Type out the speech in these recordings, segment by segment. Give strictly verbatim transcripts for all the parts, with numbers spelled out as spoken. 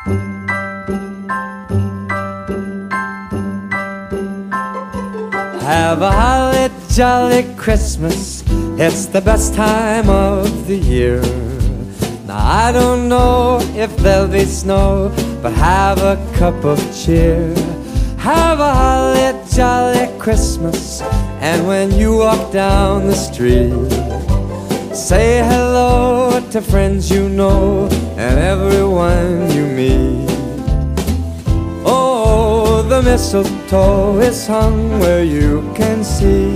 Have a holly jolly Christmas, it's the best time of the year. Now I don't know if there'll be snow, but have a cup of cheer. Have a holly jolly Christmas, and when you walk down the street, say hello to friends you know and everyone you meet. Oh, the mistletoe is hung where you can see.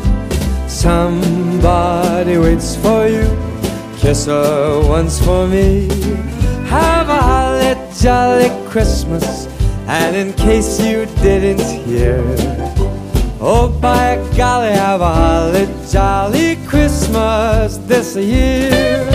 Somebody waits for you, kiss her once for me. Have a holly jolly Christmas, and in case you didn't hear, oh by golly, have a holly jolly Christmas this year.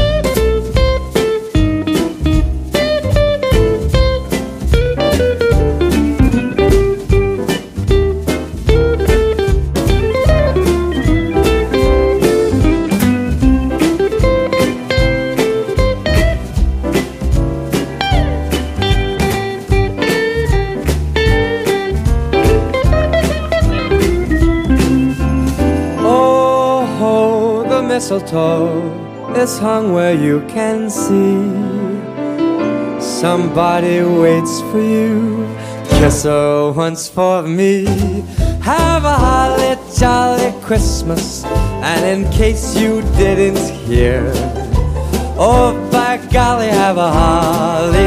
Mistletoe is hung where you can see. Somebody waits for you, kiss her once for me. Have a holly jolly Christmas, and in case you didn't hear, oh by golly, have a holly